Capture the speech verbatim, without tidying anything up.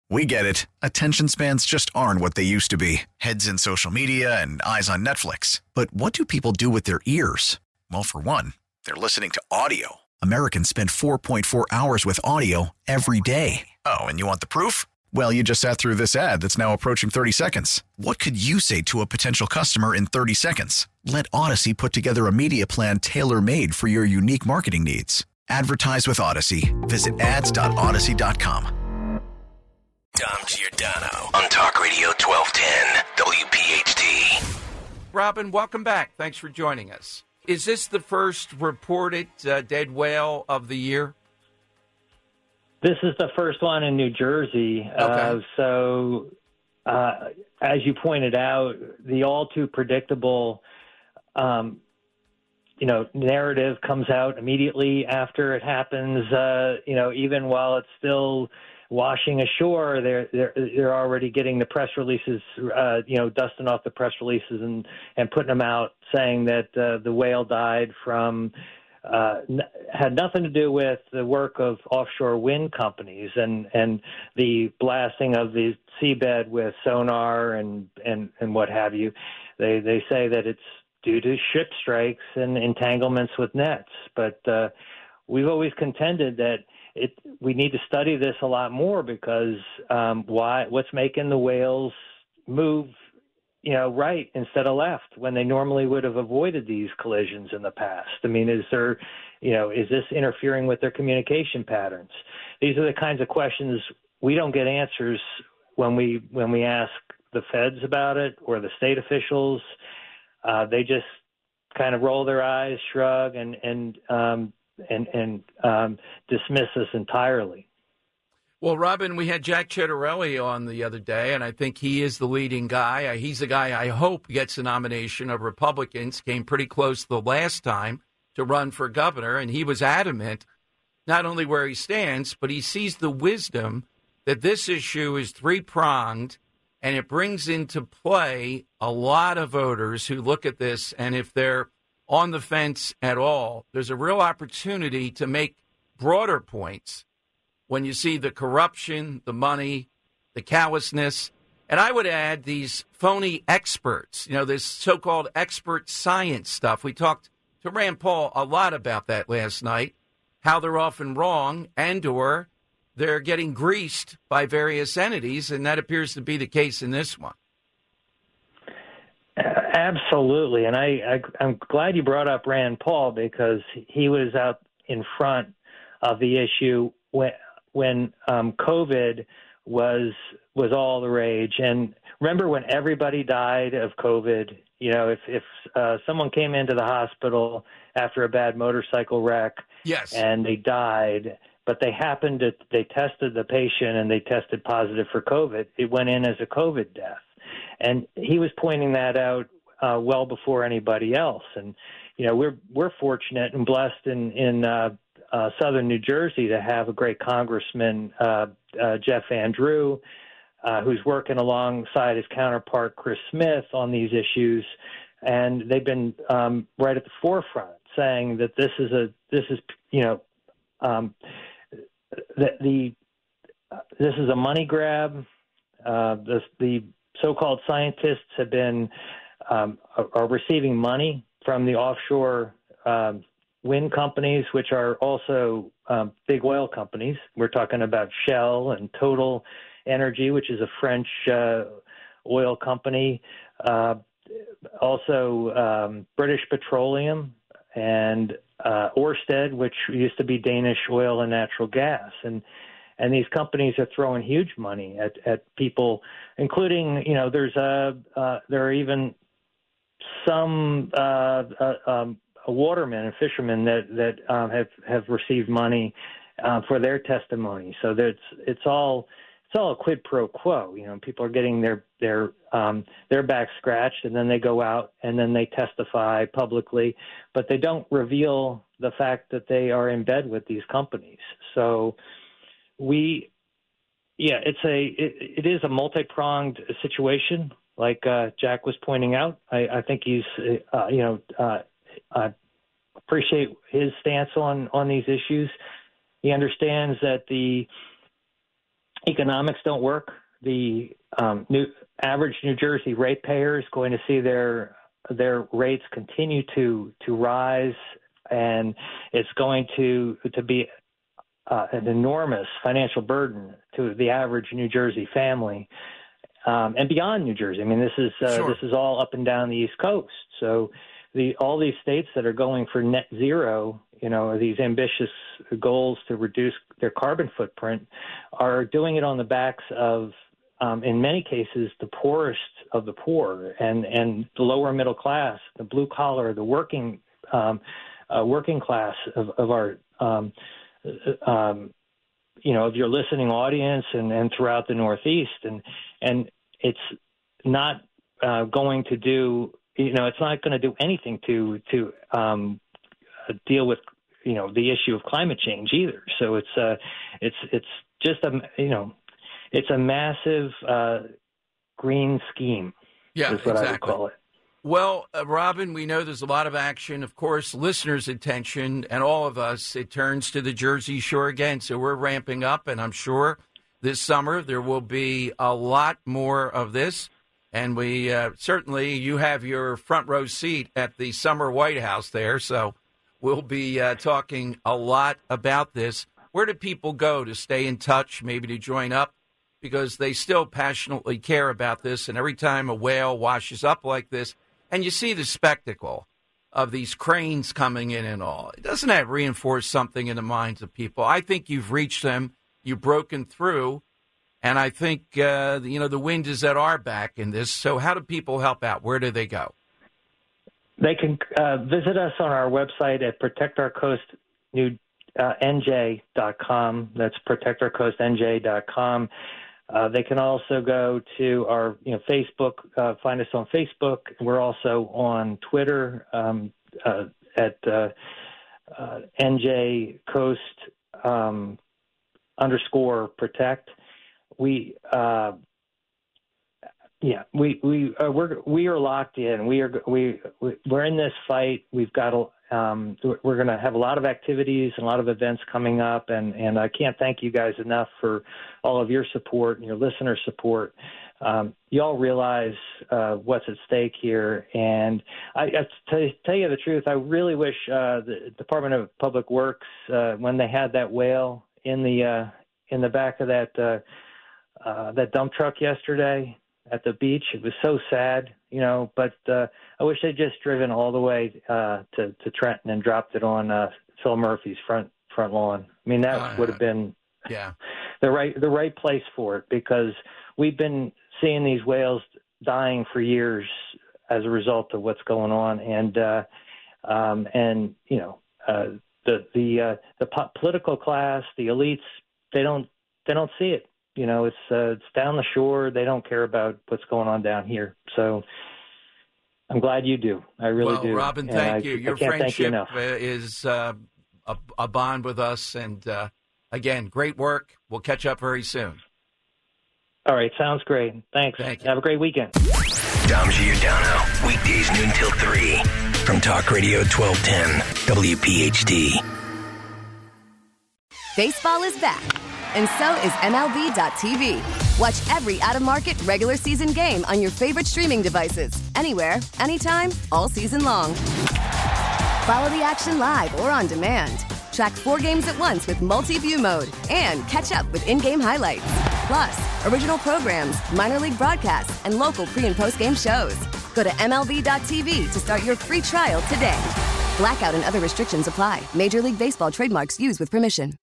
We get it. Attention spans just aren't what they used to be. Heads in social media and eyes on Netflix. But what do people do with their ears? Well, for one, they're listening to audio. Americans spend four point four hours with audio every day. Oh, and you want the proof? Well, you just sat through this ad that's now approaching thirty seconds. What could you say to a potential customer in thirty seconds? Let Odyssey put together a media plan tailor-made for your unique marketing needs. Advertise with Odyssey. Visit ads dot odyssey dot com. Dom Giordano on Talk Radio twelve ten W P H T. Robin, welcome back. Thanks for joining us. Is this the first reported uh, dead whale of the year? This is the first one in New Jersey. Okay. Uh, so, uh, as you pointed out, the all too predictable, um, you know, narrative comes out immediately after it happens. Uh, you know, even while it's still washing ashore, they're they're they're already getting the press releases, uh, you know, dusting off the press releases and and putting them out, saying that uh, the whale died from uh, n- had nothing to do with the work of offshore wind companies and and the blasting of the seabed with sonar and and and what have you. They they say that it's due to ship strikes and entanglements with nets, but uh, we've always contended that It, we need to study this a lot more because um, why? What's making the whales move, you know, right instead of left when they normally would have avoided these collisions in the past? I mean, is there, you know, is this interfering with their communication patterns? These are the kinds of questions we don't get answers when we when we ask the feds about it or the state officials. Uh, they just kind of roll their eyes, shrug, and and um, and, and um, dismiss us entirely. Well, Robin, we had Jack Ciattarelli on the other day, and I think he is the leading guy. He's the guy I hope gets a nomination of Republicans. Came pretty close the last time to run for governor, and he was adamant not only where he stands, but he sees the wisdom that this issue is three-pronged, and it brings into play a lot of voters who look at this, and if they're on the fence at all, there's a real opportunity to make broader points when you see the corruption, the money, the callousness. And I would add these phony experts, you know, this so-called expert science stuff. We talked to Rand Paul a lot about that last night, how they're often wrong and or they're getting greased by various entities, and that appears to be the case in this one. Absolutely. And I, I, I'm glad you brought up Rand Paul because he was out in front of the issue when, when um, COVID was was all the rage. And remember when everybody died of COVID, you know, if, if uh, someone came into the hospital after a bad motorcycle wreck yes. and they died, but they happened to, they tested the patient and they tested positive for COVID, it went in as a COVID death. And he was pointing that out uh, well before anybody else. And, you know, we're we're fortunate and blessed in, in uh, uh, southern New Jersey to have a great congressman, uh, uh, Jeff Van Drew, uh, who's working alongside his counterpart, Chris Smith, on these issues. And they've been um, right at the forefront saying that this is a this is, you know, um, that the uh, this is a money grab. Uh, the, the so-called scientists have been um, are, are receiving money from the offshore um, wind companies, which are also um, big oil companies. We're talking about Shell and Total Energy, which is a French uh, oil company. Uh, also, um, British Petroleum and uh, Ørsted, which used to be Danish Oil and Natural Gas, and And these companies are throwing huge money at, at people, including, you know, there's a, uh, there are even some uh, uh, um, watermen and fishermen that, that um, have, have received money uh, for their testimony. So that's, it's all, it's all a quid pro quo. You know, people are getting their, their, um, their back scratched, and then they go out and then they testify publicly, but they don't reveal the fact that they are in bed with these companies. So, We, yeah, it's a it, it is a multi-pronged situation, like uh, Jack was pointing out. I, I think he's, uh, you know, uh, I appreciate his stance on on these issues. He understands that the economics don't work. The um, new average New Jersey ratepayer is going to see their their rates continue to to rise, and it's going to to be uh, an enormous financial burden to the average New Jersey family, um, and beyond New Jersey. I mean, this is uh, Sure. this is all up and down the East Coast. So, the all these states that are going for net zero, you know, these ambitious goals to reduce their carbon footprint, are doing it on the backs of, um, in many cases, the poorest of the poor and, and the lower middle class, the blue collar, the working um, uh, working class of, of our, um, um, you know, of your listening audience and, and throughout the Northeast. And, and it's not uh, going to do, you know, it's not going to do anything to, to um, deal with, you know, the issue of climate change either. So it's uh, it's it's just a you know, it's a massive uh, green scheme. Yeah, is what exactly. I would call it. Well, uh, Robin, we know there's a lot of action. Of course, listeners' attention and all of us, it turns to the Jersey Shore again. So we're ramping up, and I'm sure this summer there will be a lot more of this. And we uh, certainly, you have your front row seat at the summer White House there. So we'll be uh, talking a lot about this. Where do people go to stay in touch, maybe to join up? Because they still passionately care about this. And every time a whale washes up like this, and you see the spectacle of these cranes coming in and all, doesn't that reinforce something in the minds of people? I think you've reached them. You've broken through. And I think, uh, you know, the wind is at our back in this. So how do people help out? Where do they go? They can uh, visit us on our website at protect our coast new n j dot com. That's protect our coast n j dot com. Uh, they can also go to our, you know, Facebook, uh, find us on Facebook. We're also on Twitter um, uh, at uh, uh, N J Coast um, underscore protect. We, uh, yeah, we we uh, we're we are locked in. We are we we're in this fight. We've got a. Um, we're going to have a lot of activities and a lot of events coming up, and, and I can't thank you guys enough for all of your support and your listener support. Um, you all realize uh, what's at stake here, and I, I to tell you the truth, I really wish uh, the Department of Public Works, uh, when they had that whale in the uh, in the back of that uh, uh, that dump truck yesterday at the beach, it was so sad, you know, but uh, I wish they'd just driven all the way uh, to, to Trenton and dropped it on uh, Phil Murphy's front front lawn. I mean, that uh, would have been yeah. the right the right place for it, because we've been seeing these whales dying for years as a result of what's going on, and uh, um, and you know uh, the the uh, the po- political class, the elites, they don't they don't see it. You know, it's uh, it's down the shore. They don't care about what's going on down here. So I'm glad you do. I really well, do. Well, Robin, and thank I, you. Your I can't friendship thank you uh, is uh, a, a bond with us. And, uh, again, great work. We'll catch up very soon. All right. Sounds great. Thanks. Thank you. Have a great weekend. Dom Giordano, weekdays noon till three from Talk Radio twelve ten W P H D. Baseball is back, and so is M L B dot T V. Watch every out-of-market regular season game on your favorite streaming devices, anywhere, anytime, all season long. Follow the action live or on demand. Track four games at once with multi-view mode and catch up with in-game highlights. Plus, original programs, minor league broadcasts, and local pre- and post-game shows. Go to M L B dot T V to start your free trial today. Blackout and other restrictions apply. Major League Baseball trademarks used with permission.